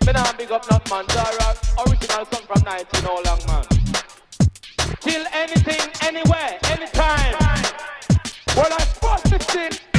Me nah big up not man, Zara. Original song from 19 all long man. Kill anything, anywhere, anytime. Well, I spot the shit.